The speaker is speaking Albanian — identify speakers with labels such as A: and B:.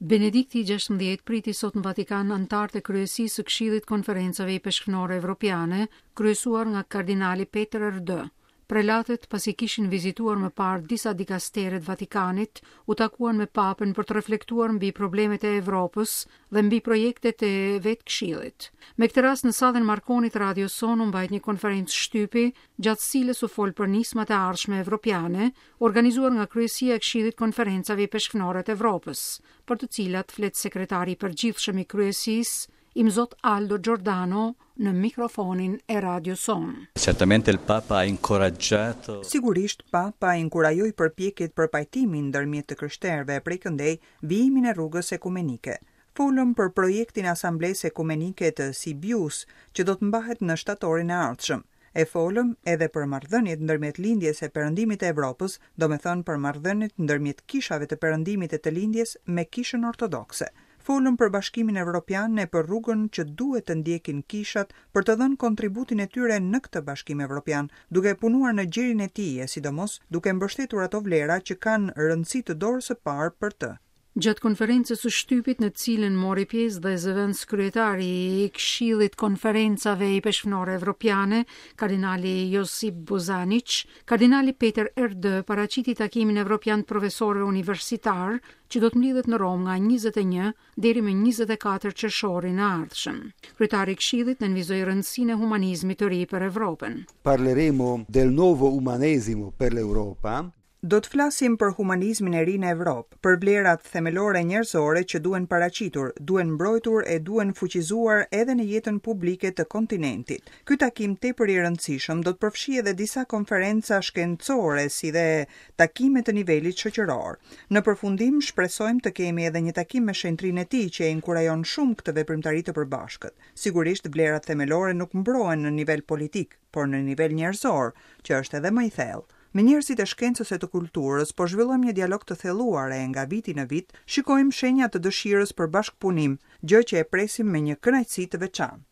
A: Benedikti XVI priti sot në Vatikan antarët e kryesisë së Këshillit Konferencave i Peshkënorë Evropiane, kryesuar nga kardinali Peter Erdő. Prelatët, pasi kishin vizituar më parë disa dikastere të Vatikanit, u takuan me papën për të reflektuar mbi problemet e Evropës dhe mbi projektet e vetë Këshillit. Me këtë rast në sallën Marconit Radio Son u mbajt një konferencë shtypi, gjatë cilës u fol për nismat e ardhshme evropiane, organizuar nga Kryesia e Këshillit Konferencave i Peshkënorë të Evropës, për të cilat flet sekretari i përgjithshëm i kryesisë, Imzot Aldo Giordano, në mikrofonin e Radio Son.
B: Certamente il Papa ha incoraggiato.
C: Sigurisht Papa inkurajoi përpjekjet për pajtimin ndërmjet të krishterëve prej këndej vijimin e rrugës ekumenike. Folëm për projektin e Asamblesë Ekumenike të Sibius, që do të mbahet në shtatorin e ardhshëm. E folëm edhe për marrëdhëniet ndërmjet lindjes e Perëndimit të Evropës, domethënë për marrëdhëniet ndërmjet kishave të Perëndimit e të lindjes me Kishën Ortodokse. Folëm për Bashkimin Evropian e për rrugën që duhet të ndjekin kishat për të dhënë kontributin e tyre në këtë Bashkim Evropian, duke punuar në gjirin e tij, sidomos duke mbështetur ato vlera që kanë rëndësi të dorës së parë për të.
A: Gjatë konferencës së shtypit në cilën mori pjesë dhe zëvendës kryetari i Këshillit Konferencave i Peshkënorë Evropiane, kardinali Josip Bozanic, kardinali Peter Erdő paraqiti takimin evropian të profesorëve universitar që do të mlidhet në Rom nga 21 deri më 24 qershorin e ardhshëm. Kryetari i Këshillit nënvizoi rëndësinë e humanizmit të ri për Evropën.
D: Parleremo del nuovo umanesimo per l'Europa.
C: Do të flasim për humanizmin e ri në Evropë, për vlerat themelore njerëzore që duhen paraqitur, duhen mbrojtur e duhen fuqizuar edhe në jetën publike të kontinentit. Ky takim tepër i rëndësishëm do të përfshijë edhe disa konferenca shkencore si dhe takime të nivelit shoqëror. Në përfundim shpresojmë të kemi edhe një takim me shenjtrinë e tij që e inkurajon shumë këtë veprimtari të përbashkët. Sigurisht vlerat themelore nuk mbrohen në nivel politik, por në nivel njerëzor, që është edhe më i thellë. Me njerëzit e shkencës e të kulturës, po zhvillojmë një dialog të thelluar e nga viti në vit, shikojmë shenja të dëshirës për bashkëpunim, gjë që e presim me një kënaqësi të veçantë.